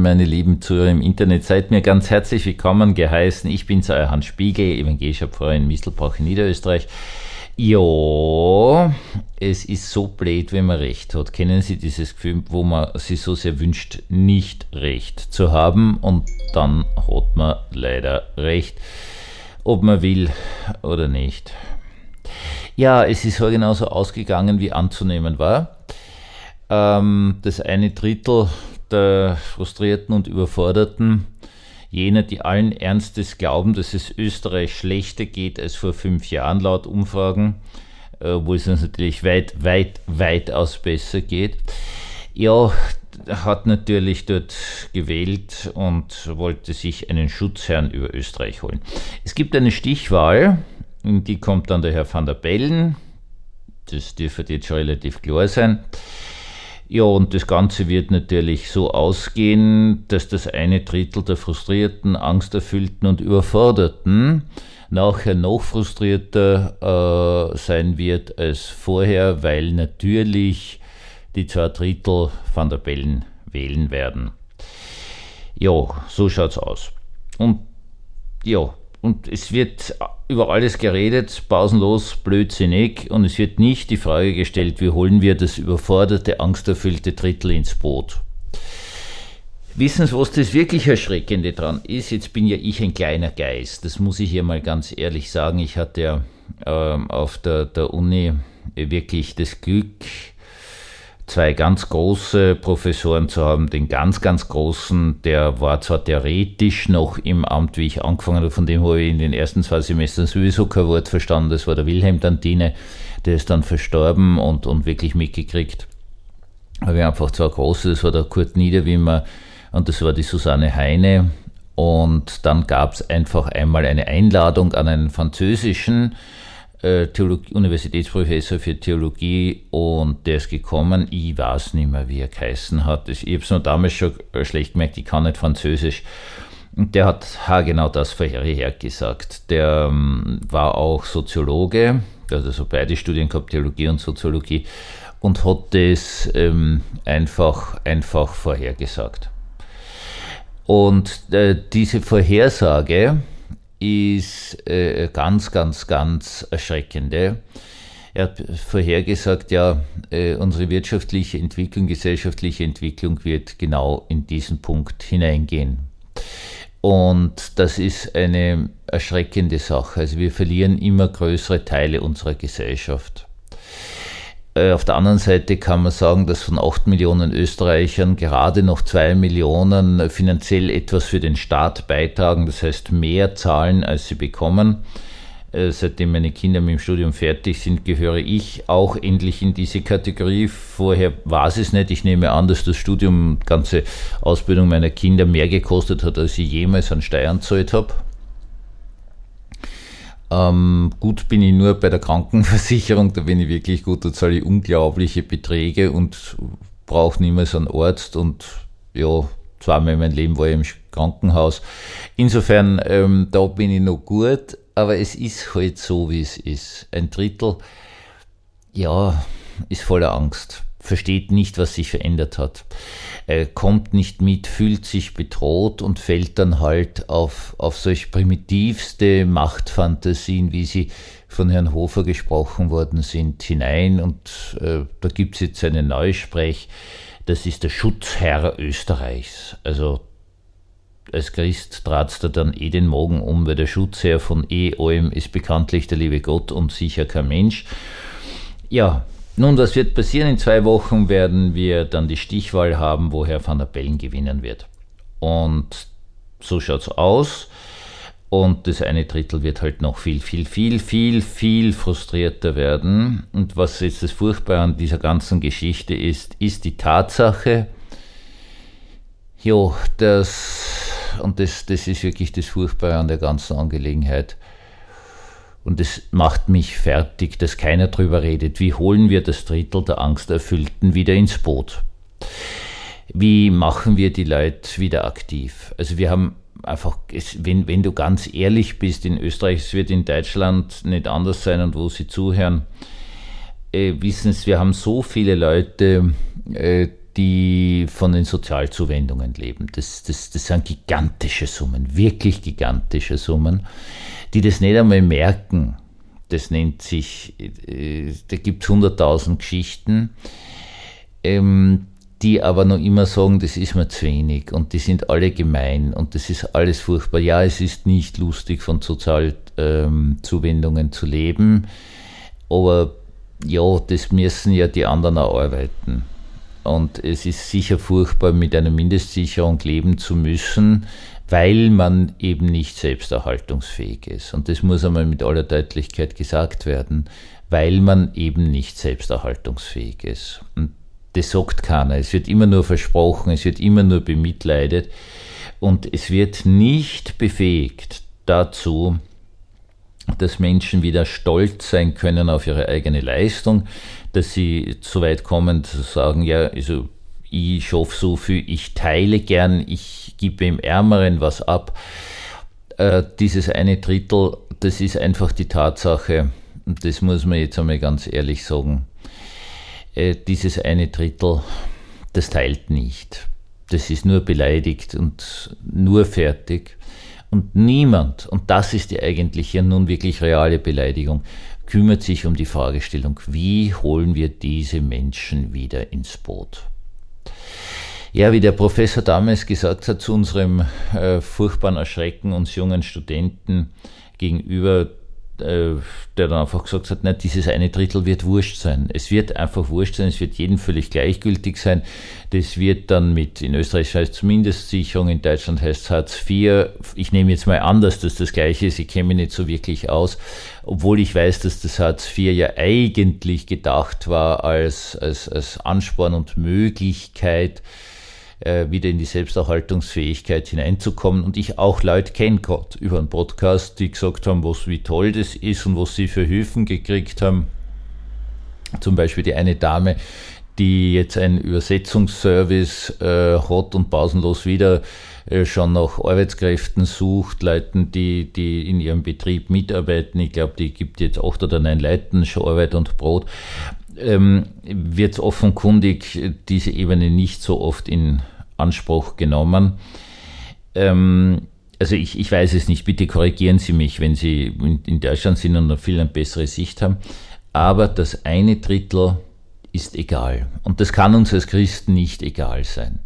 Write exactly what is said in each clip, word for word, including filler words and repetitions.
meine lieben Zuhörer im Internet. Seid mir ganz herzlich willkommen geheißen. Ich bin's, euer Hans Spiegel, evangelischer Pfarrer in Mistelbach in Niederösterreich. Ja, es ist so blöd, wenn man recht hat. Kennen Sie dieses Gefühl, wo man sich so sehr wünscht, nicht recht zu haben, und dann hat man leider recht, ob man will oder nicht. Ja, es ist halt genauso ausgegangen, wie anzunehmen war. Ähm, das eine Drittel der Frustrierten und Überforderten, jener, die allen Ernstes glauben, dass es Österreich schlechter geht als vor fünf Jahren laut Umfragen, äh, wo es uns natürlich weit, weit, weitaus besser geht, ja, hat natürlich dort gewählt und wollte sich einen Schutzherrn über Österreich holen. Es gibt eine Stichwahl, in die kommt dann der Herr van der Bellen, das dürfte jetzt schon relativ klar sein. Ja, und das Ganze wird natürlich so ausgehen, dass das eine Drittel der Frustrierten, Angsterfüllten und Überforderten nachher noch frustrierter äh, sein wird als vorher, weil natürlich die zwei Drittel Van der Bellen wählen werden. Ja, so schaut's aus. Und ja, und es wird über alles geredet, pausenlos, blödsinnig, und es wird nicht die Frage gestellt, wie holen wir das überforderte, angsterfüllte Drittel ins Boot. Wissen Sie, was das wirklich Erschreckende dran ist? Jetzt bin ja ich ein kleiner Geist, das muss ich hier mal ganz ehrlich sagen. Ich hatte ja ähm, auf der, der Uni wirklich das Glück, zwei ganz große Professoren zu haben. Den ganz, ganz großen, der war zwar theoretisch noch im Amt, wie ich angefangen habe, von dem habe ich in den ersten zwei Semestern sowieso kein Wort verstanden. Das war der Wilhelm Dantine, der ist dann verstorben und, und wirklich mitgekriegt. Aber wir haben einfach zwei große, das war der Kurt Niederwimmer und das war die Susanne Heine. Und dann gab es einfach einmal eine Einladung an einen französischen Theologie, Universitätsprofessor für Theologie, und der ist gekommen. Ich weiß nicht mehr, wie er geheißen hat. Ich habe es nur damals schon schlecht gemerkt, ich kann nicht Französisch. Und der hat ha, genau das vorher gesagt. Der ähm, war auch Soziologe, also so beide Studien gehabt, Theologie und Soziologie, und hat das ähm, einfach, einfach vorhergesagt. Und äh, diese Vorhersage ist äh, ganz, ganz, ganz erschreckende. Er hat vorhergesagt, ja, äh, unsere wirtschaftliche Entwicklung, gesellschaftliche Entwicklung wird genau in diesen Punkt hineingehen. Und das ist eine erschreckende Sache. Also wir verlieren immer größere Teile unserer Gesellschaft. Auf der anderen Seite kann man sagen, dass von acht Millionen Österreichern gerade noch zwei Millionen finanziell etwas für den Staat beitragen, das heißt mehr zahlen, als sie bekommen. Seitdem meine Kinder mit dem Studium fertig sind, gehöre ich auch endlich in diese Kategorie. Vorher war es nicht. Ich nehme an, dass das Studium, die ganze Ausbildung meiner Kinder mehr gekostet hat, als ich jemals an Steuern gezahlt habe. Ähm, gut bin ich nur bei der Krankenversicherung, da bin ich wirklich gut, da zahle ich unglaubliche Beträge und brauche niemals einen Arzt, und ja, zweimal in meinem Leben war ich im Krankenhaus. Insofern, ähm, da bin ich noch gut, aber es ist halt so, wie es ist. Ein Drittel, ja, ist voller Angst, versteht nicht, was sich verändert hat, äh, kommt nicht mit, fühlt sich bedroht und fällt dann halt auf, auf solch primitivste Machtfantasien, wie sie von Herrn Hofer gesprochen worden sind, hinein. Und äh, da gibt es jetzt einen Neusprech, das ist der Schutzherr Österreichs. Also als Christ trat's da dann eh den Magen um, weil der Schutzherr von eh allem ist bekanntlich der liebe Gott und sicher kein Mensch. Ja, nun, was wird passieren? In zwei Wochen werden wir dann die Stichwahl haben, wo Herr van der Bellen gewinnen wird. Und so schaut's aus. Und das eine Drittel wird halt noch viel, viel, viel, viel, viel frustrierter werden. Und was jetzt das Furchtbare an dieser ganzen Geschichte ist, ist die Tatsache, jo, das, und das, das ist wirklich das Furchtbare an der ganzen Angelegenheit. Und es macht mich fertig, dass keiner drüber redet. Wie holen wir das Drittel der Angsterfüllten wieder ins Boot? Wie machen wir die Leute wieder aktiv? Also wir haben einfach, wenn, wenn du ganz ehrlich bist, in Österreich, es wird in Deutschland nicht anders sein, und wo sie zuhören, äh, wissen Sie, wir haben so viele Leute, äh, die von den Sozialzuwendungen leben. Das, das, das sind gigantische Summen, wirklich gigantische Summen, die das nicht einmal merken. Das nennt sich, äh, da gibt es hunderttausend Geschichten, ähm, die aber noch immer sagen, das ist mir zu wenig und die sind alle gemein und das ist alles furchtbar. Ja, es ist nicht lustig, von Sozialzuwendungen ähm, zu leben, aber ja, das müssen ja die anderen auch arbeiten. Und es ist sicher furchtbar, mit einer Mindestsicherung leben zu müssen, weil man eben nicht selbsterhaltungsfähig ist. Und das muss einmal mit aller Deutlichkeit gesagt werden, weil man eben nicht selbsterhaltungsfähig ist. Und das sagt keiner. Es wird immer nur versprochen, es wird immer nur bemitleidet und es wird nicht befähigt dazu, dass Menschen wieder stolz sein können auf ihre eigene Leistung, dass sie so weit kommen zu sagen, ja, also ich schaffe so viel, ich teile gern, ich gebe dem Ärmeren was ab. Äh, dieses eine Drittel, das ist einfach die Tatsache, und das muss man jetzt einmal ganz ehrlich sagen, dieses eine Drittel, das teilt nicht. Das ist nur beleidigt und nur fertig. Und niemand, und das ist die eigentliche, nun wirklich reale Beleidigung, kümmert sich um die Fragestellung, wie holen wir diese Menschen wieder ins Boot? Ja, wie der Professor damals gesagt hat, zu unserem äh, furchtbaren Erschrecken uns jungen Studenten gegenüber, der dann einfach gesagt hat, na, dieses eine Drittel wird wurscht sein. Es wird einfach wurscht sein, es wird jedem völlig gleichgültig sein. Das wird dann mit, in Österreich heißt es Mindestsicherung, in Deutschland heißt es Hartz vier. Ich nehme jetzt mal an, dass das das Gleiche ist, ich kenne mich nicht so wirklich aus, obwohl ich weiß, dass das Hartz vier ja eigentlich gedacht war als, als, als Ansporn und Möglichkeit, wieder in die Selbsterhaltungsfähigkeit hineinzukommen. Und ich auch Leute kenne gerade über einen Podcast, die gesagt haben, was, wie toll das ist und was sie für Hilfen gekriegt haben. Zum Beispiel die eine Dame, die jetzt einen Übersetzungsservice äh, hat und pausenlos wieder äh, schon nach Arbeitskräften sucht, Leuten, die, die in ihrem Betrieb mitarbeiten. Ich glaube, die gibt jetzt acht oder neun Leuten schon Arbeit und Brot. Ähm, wird offenkundig diese Ebene nicht so oft in Anspruch genommen. Ähm, also ich, ich weiß es nicht, bitte korrigieren Sie mich, wenn Sie in, in Deutschland sind und noch viel eine bessere Sicht haben, aber das eine Drittel ist egal und das kann uns als Christen nicht egal sein.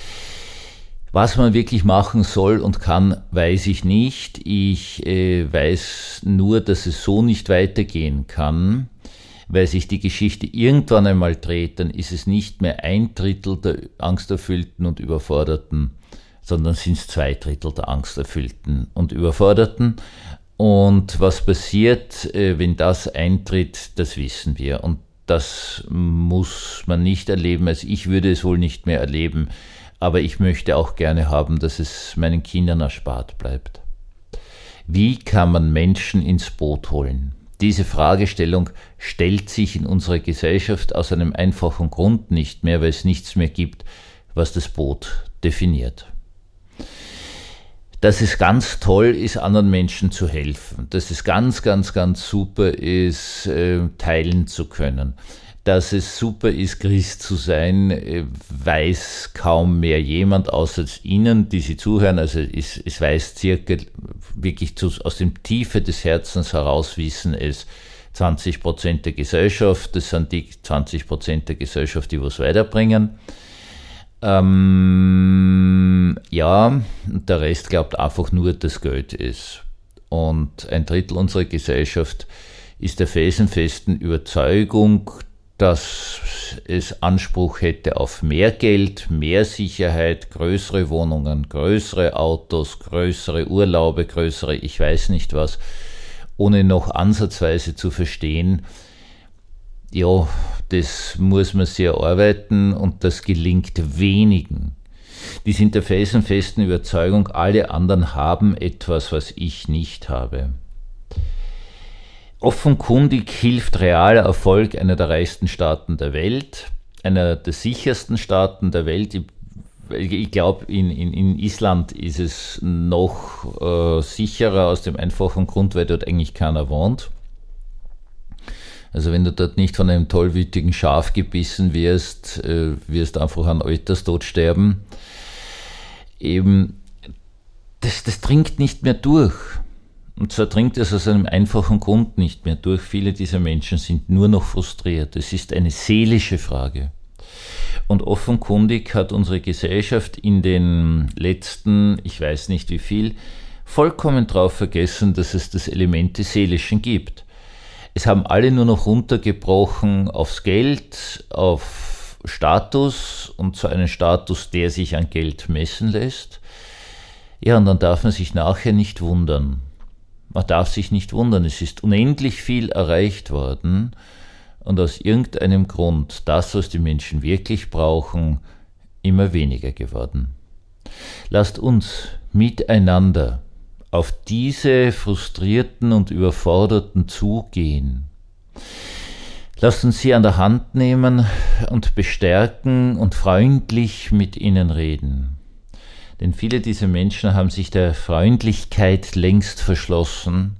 Was man wirklich machen soll und kann, weiß ich nicht. Ich äh, weiß nur, dass es so nicht weitergehen kann. Weil sich die Geschichte irgendwann einmal dreht, dann ist es nicht mehr ein Drittel der Angsterfüllten und Überforderten, sondern sind es zwei Drittel der Angsterfüllten und Überforderten. Und was passiert, wenn das eintritt, das wissen wir. Und das muss man nicht erleben. Also ich würde es wohl nicht mehr erleben, aber ich möchte auch gerne haben, dass es meinen Kindern erspart bleibt. Wie kann man Menschen ins Boot holen? Diese Fragestellung stellt sich in unserer Gesellschaft aus einem einfachen Grund nicht mehr, weil es nichts mehr gibt, was das Boot definiert. Dass es ganz toll ist, anderen Menschen zu helfen, dass es ganz, ganz, ganz super ist, äh, teilen zu können, dass es super ist, Christ zu sein, äh, weiß kaum mehr jemand, außer Ihnen, die Sie zuhören. Also es, es weiß circa, wirklich zu, aus dem Tiefe des Herzens heraus wissen es zwanzig Prozent der Gesellschaft. Das sind die zwanzig Prozent der Gesellschaft, die was weiterbringen. Ähm, ja, der Rest glaubt einfach nur, dass Geld ist. Und ein Drittel unserer Gesellschaft ist der felsenfesten Überzeugung, dass es Anspruch hätte auf mehr Geld, mehr Sicherheit, größere Wohnungen, größere Autos, größere Urlaube, größere ich weiß nicht was, ohne noch ansatzweise zu verstehen, ja, das muss man sich erarbeiten und das gelingt wenigen. Die sind der felsenfesten Überzeugung, alle anderen haben etwas, was ich nicht habe. Offenkundig hilft realer Erfolg einer der reichsten Staaten der Welt, einer der sichersten Staaten der Welt. Ich, ich glaube, in, in, in Island ist es noch äh, sicherer aus dem einfachen Grund, weil dort eigentlich keiner wohnt. Also wenn du dort nicht von einem tollwütigen Schaf gebissen wirst, äh, wirst du einfach an Alterstod sterben. Eben, das, das dringt nicht mehr durch. Und zwar dringt es aus einem einfachen Grund nicht mehr durch. Viele dieser Menschen sind nur noch frustriert. Es ist eine seelische Frage. Und offenkundig hat unsere Gesellschaft in den letzten, ich weiß nicht wie viel, vollkommen drauf vergessen, dass es das Element des Seelischen gibt. Es haben alle nur noch runtergebrochen aufs Geld, auf Status, und zwar einen Status, der sich an Geld messen lässt. Ja, und dann darf man sich nachher nicht wundern. Man darf sich nicht wundern, es ist unendlich viel erreicht worden und aus irgendeinem Grund das, was die Menschen wirklich brauchen, immer weniger geworden. Lasst uns miteinander auf diese Frustrierten und Überforderten zugehen. Lasst uns sie an der Hand nehmen und bestärken und freundlich mit ihnen reden. Denn viele dieser Menschen haben sich der Freundlichkeit längst verschlossen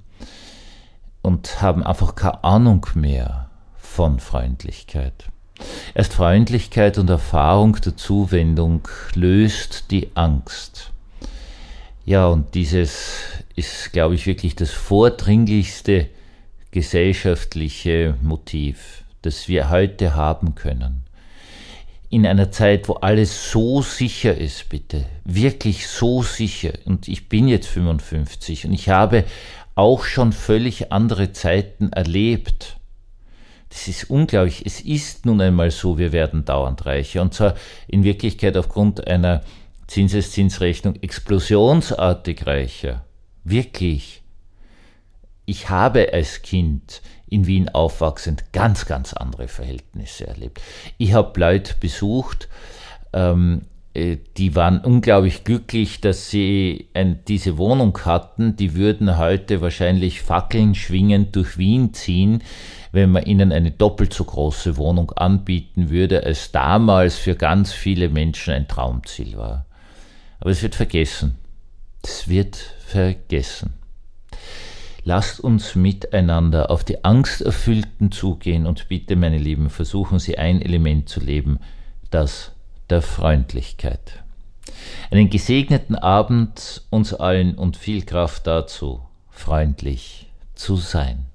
und haben einfach keine Ahnung mehr von Freundlichkeit. Erst Freundlichkeit und Erfahrung der Zuwendung löst die Angst. Ja, und dieses ist, glaube ich, wirklich das vordringlichste gesellschaftliche Motiv, das wir heute haben können. In einer Zeit, wo alles so sicher ist, bitte, wirklich so sicher, und ich bin jetzt fünfundfünfzig und ich habe auch schon völlig andere Zeiten erlebt. Das ist unglaublich. Es ist nun einmal so, wir werden dauernd reicher, und zwar in Wirklichkeit aufgrund einer Zinseszinsrechnung explosionsartig reicher. Wirklich. Ich habe als Kind in Wien aufwachsend ganz, ganz andere Verhältnisse erlebt. Ich habe Leute besucht, ähm, die waren unglaublich glücklich, dass sie ein, diese Wohnung hatten. Die würden heute wahrscheinlich Fackeln schwingend durch Wien ziehen, wenn man ihnen eine doppelt so große Wohnung anbieten würde, als damals für ganz viele Menschen ein Traumziel war. Aber es wird vergessen. Es wird vergessen. Lasst uns miteinander auf die Angsterfüllten zugehen und bitte, meine Lieben, versuchen Sie ein Element zu leben, das der Freundlichkeit. Einen gesegneten Abend uns allen und viel Kraft dazu, freundlich zu sein.